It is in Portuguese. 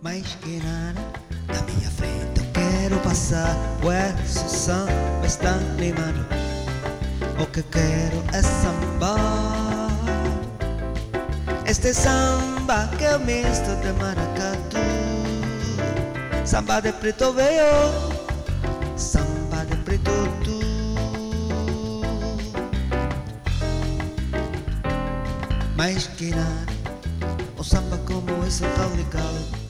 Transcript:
Mais que nada, na minha frente eu quero passar. O esse samba está animado. O que quero é sambar. Este samba que é misto de maracatu. Samba de preto veio, samba de preto tu. Mais que nada, o samba como esse tá legal.